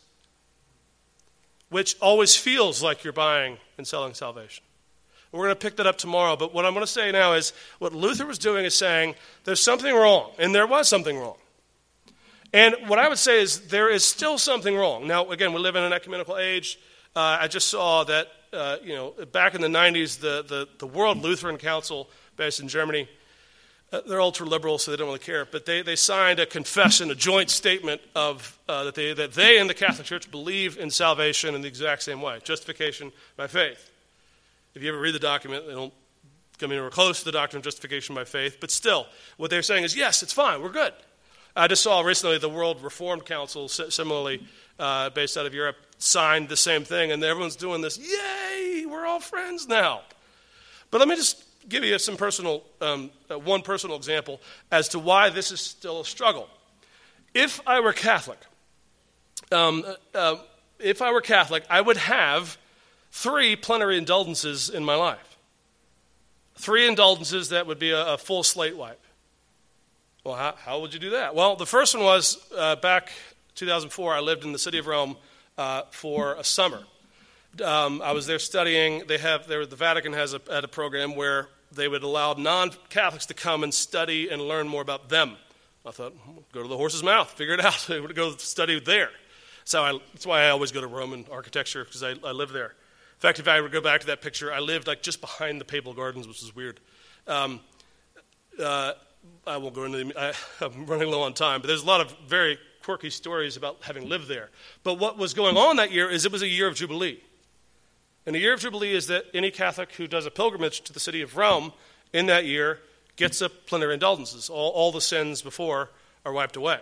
S1: which always feels like you're buying and selling salvation. We're going to pick that up tomorrow, but what I'm going to say now is what Luther was doing is saying there's something wrong, and there was something wrong. And what I would say is there is still something wrong. Now, again, we live in an ecumenical age. Uh, I just saw that, uh, you know, back in the nineties, the, the, the World Lutheran Council, based in Germany, uh, they're ultra-liberal, so they don't really care, but they, they signed a confession, a joint statement of uh, that, they, that they and the Catholic Church believe in salvation in the exact same way, justification by faith. If you ever read the document, they don't come anywhere close to the doctrine of justification by faith, but still, what they're saying is, yes, it's fine, we're good. I just saw recently the World Reformed Council, similarly uh, based out of Europe, signed the same thing, and everyone's doing this, yay, we're all friends now. But let me just give you some personal, um, uh, one personal example as to why this is still a struggle. If I were Catholic, um, uh, if I were Catholic, I would have three plenary indulgences in my life. Three indulgences that would be a, a full slate wipe. Well, how, how would you do that? Well, the first one was uh, back two thousand four, I lived in the city of Rome uh, for a summer. Um, I was there studying. They have there, the Vatican has a, had a program where they would allow non-Catholics to come and study and learn more about them. I thought, go to the horse's mouth, figure it out. I would go study there. So I, that's why I always go to Roman architecture, because I, I live there. In fact, if I were to go back to that picture, I lived like just behind the Papal Gardens, which is weird. Um, uh, I won't go into the, I, I'm running low on time, but there's a lot of very quirky stories about having lived there. But what was going on that year is it was a year of Jubilee. And a year of Jubilee is that any Catholic who does a pilgrimage to the city of Rome in that year gets a plenary indulgences. All, all the sins before are wiped away.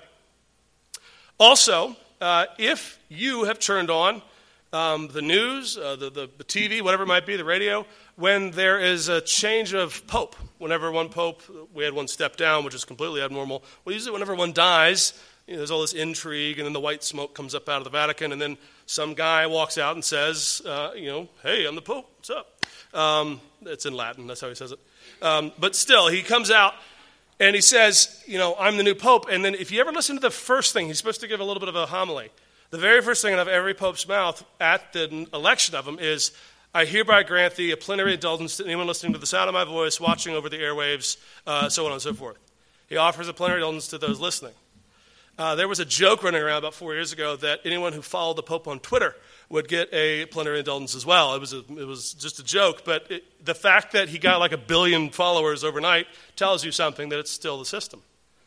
S1: Also, uh, if you have turned on um, the news, uh, the, the, the T V, whatever it might be, the radio, when there is a change of pope, whenever one pope, we had one step down, which is completely abnormal. Well, usually whenever one dies, you know, there's all this intrigue, and then the white smoke comes up out of the Vatican, and then some guy walks out and says, uh, you know, hey, I'm the Pope, what's up? Um, it's in Latin, that's how he says it. Um, but still, he comes out and he says, you know, I'm the new Pope. And then if you ever listen to the first thing, he's supposed to give a little bit of a homily. The very first thing out of every Pope's mouth at the election of him is, I hereby grant thee a plenary indulgence to anyone listening to the sound of my voice, watching over the airwaves, uh, so on and so forth. He offers a plenary indulgence to those listening. Uh, there was a joke running around about four years ago that anyone who followed the Pope on Twitter would get a plenary indulgence as well. It was a, it was just a joke, but it, the fact that he got like a billion followers overnight tells you something, that it's still the system.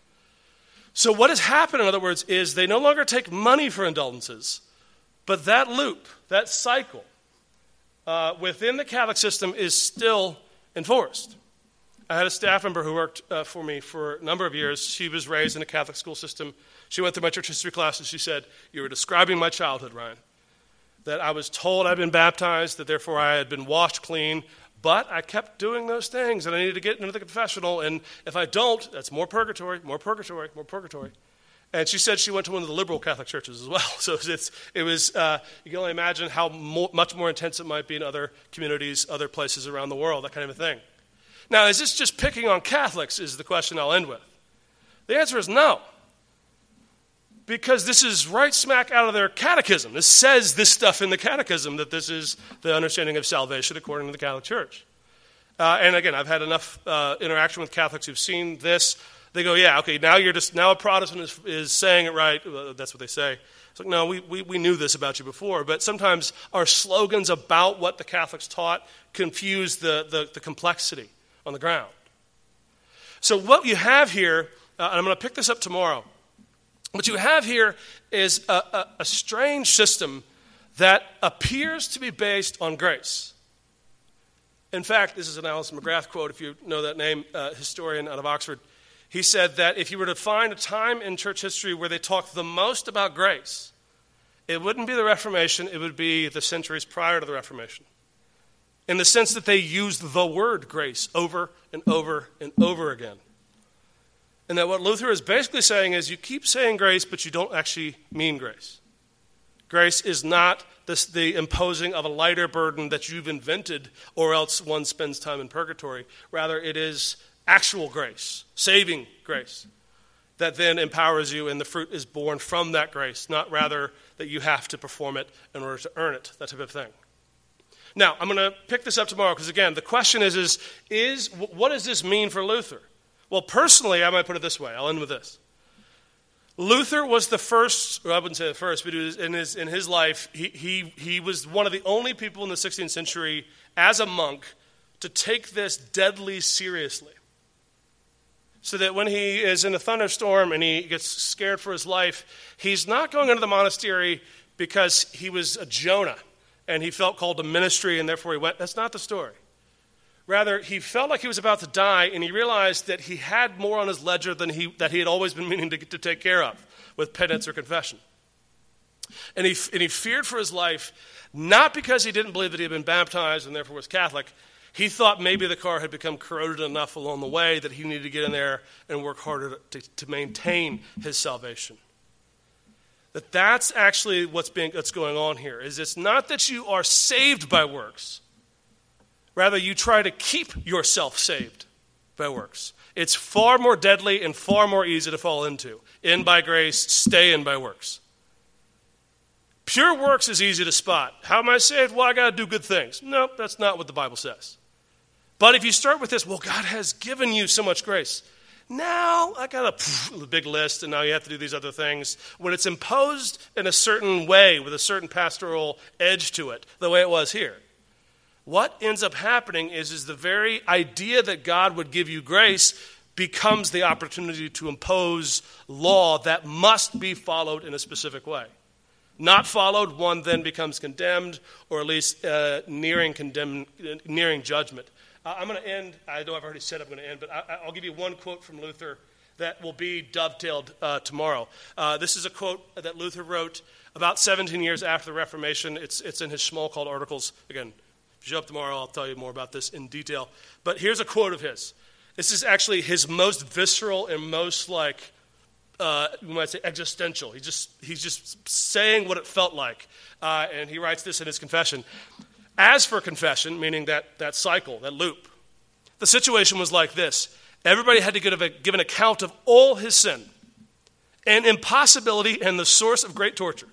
S1: So what has happened, in other words, is they no longer take money for indulgences, but that loop, that cycle, uh, within the Catholic system is still enforced. I had a staff member who worked uh, for me for a number of years. She was raised in a Catholic school system. She went through my church history class, and she said, you were describing my childhood, Ryan, that I was told I'd been baptized, that therefore I had been washed clean, but I kept doing those things, and I needed to get into the confessional, and if I don't, that's more purgatory, more purgatory, more purgatory. And she said she went to one of the liberal Catholic churches as well. So it's, it was, uh, you can only imagine how mo- much more intense it might be in other communities, other places around the world, that kind of a thing. Now, is this just picking on Catholics is the question I'll end with. The answer is no. Because this is right smack out of their catechism. This says this stuff in the catechism, that this is the understanding of salvation according to the Catholic Church. Uh, and again, I've had enough uh, interaction with Catholics who've seen this. They go, yeah, okay, now you're just, now a Protestant is, is saying it right. Well, that's what they say. It's like, no, we, we, we knew this about you before. But sometimes our slogans about what the Catholics taught confuse the, the, the complexity on the ground. So what you have here, uh, and I'm going to pick this up tomorrow, what you have here is a, a, a strange system that appears to be based on grace. In fact, this is an Alice McGrath quote, if you know that name, uh, historian out of Oxford. He said that if you were to find a time in church history where they talked the most about grace, it wouldn't be the Reformation, it would be the centuries prior to the Reformation. In the sense that they used the word grace over and over and over again. And that what Luther is basically saying is you keep saying grace, but you don't actually mean grace. Grace is not this, the imposing of a lighter burden that you've invented, or else one spends time in purgatory. Rather, it is actual grace, saving grace, that then empowers you, and the fruit is born from that grace, not rather that you have to perform it in order to earn it, that type of thing. Now, I'm going to pick this up tomorrow, because again, the question is, is, is, what does this mean for Luther? Well, personally, I might put it this way. I'll end with this. Luther was the first, or I wouldn't say the first, but in his, in his life, he, he, he was one of the only people in the sixteenth century, as a monk, to take this deadly seriously. So that when he is in a thunderstorm and he gets scared for his life, he's not going into the monastery because he was a Jonah and he felt called to ministry and therefore he went. That's not the story. Rather, he felt like he was about to die, and he realized that he had more on his ledger than he, that he had always been meaning to, to take care of with penance or confession. And he, and he feared for his life, not because he didn't believe that he had been baptized and therefore was Catholic. He thought maybe the car had become corroded enough along the way that he needed to get in there and work harder to, to maintain his salvation. That that's actually what's, being, what's going on here, is it's not that you are saved by works. Rather, you try to keep yourself saved by works. It's far more deadly and far more easy to fall into. In by grace, stay in by works. Pure works is easy to spot. How am I saved? Well, I got to do good things. Nope, that's not what the Bible says. But if you start with this, well, God has given you so much grace. Now I got a, poof, a big list, and now you have to do these other things. When it's imposed in a certain way with a certain pastoral edge to it, the way it was here, what ends up happening is, is the very idea that God would give you grace becomes the opportunity to impose law that must be followed in a specific way. Not followed, one then becomes condemned, or at least uh, nearing condemn, nearing judgment. Uh, I'm going to end. I know I've already said I'm going to end, but I, I'll give you one quote from Luther that will be dovetailed uh, tomorrow. Uh, this is a quote that Luther wrote about seventeen years after the Reformation. It's it's in his Schmalkald Articles. Again, if you show up tomorrow, I'll tell you more about this in detail. But here's a quote of his. This is actually his most visceral and most like, uh, you might say, existential. He just he's just saying what it felt like. Uh, and he writes this in his confession. As for confession, meaning that, that cycle, that loop, the situation was like this. Everybody had to give, a, give an account of all his sin, an impossibility and the source of great torture.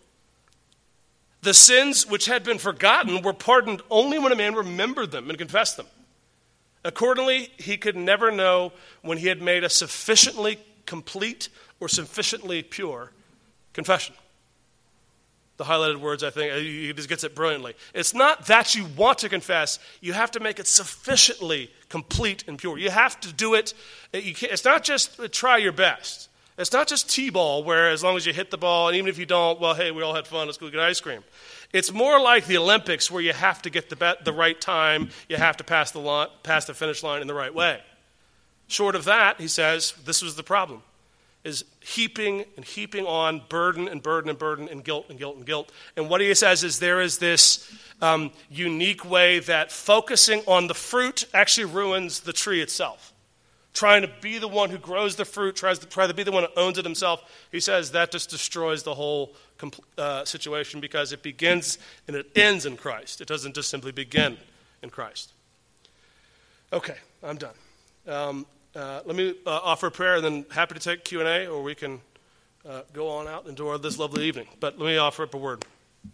S1: The sins which had been forgotten were pardoned only when a man remembered them and confessed them. Accordingly, he could never know when he had made a sufficiently complete or sufficiently pure confession. The highlighted words, I think, he just gets it brilliantly. It's not that you want to confess. You have to make it sufficiently complete and pure. You have to do it. You can't, it's not just try your best. It's not just T-ball, where as long as you hit the ball, and even if you don't, well, hey, we all had fun, let's go get ice cream. It's more like the Olympics, where you have to get the, bet, the right time. You have to pass the, line, pass the finish line in the right way. Short of that, he says, this was the problem. Is heaping and heaping on burden and burden and burden and guilt and guilt and guilt. And what he says is there is this um, unique way that focusing on the fruit actually ruins the tree itself. Trying to be the one who grows the fruit, tries to try to be the one who owns it himself, he says that just destroys the whole uh, situation because it begins and it ends in Christ. It doesn't just simply begin in Christ. Okay, I'm done. Um, Uh, let me uh, offer a prayer, and then happy to take Q and A, or we can uh, go on out and enjoy this lovely evening. But let me offer up a word.